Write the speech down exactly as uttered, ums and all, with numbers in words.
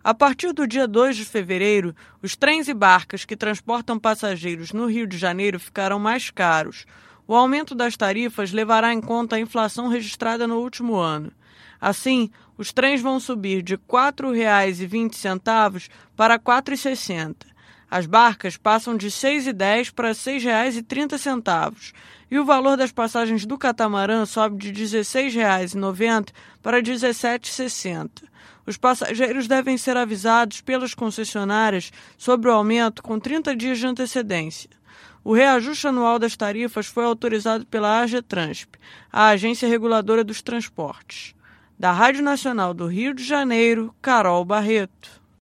A partir do dia dois de fevereiro, os trens e barcas que transportam passageiros no Rio de Janeiro ficarão mais caros. O aumento das tarifas levará em conta a inflação registrada no último ano. Assim, os trens vão subir de quatro reais e vinte centavos para quatro reais e sessenta centavos. As barcas passam de seis reais e dez centavos para seis reais e trinta centavos. E o valor das passagens do catamarã sobe de dezesseis reais e noventa centavos para dezessete reais e sessenta centavos. Os passageiros devem ser avisados pelas concessionárias sobre o aumento com trinta dias de antecedência. O reajuste anual das tarifas foi autorizado pela AGETRANSP, a Agência Reguladora dos Transportes. Da Rádio Nacional do Rio de Janeiro, Carol Barreto.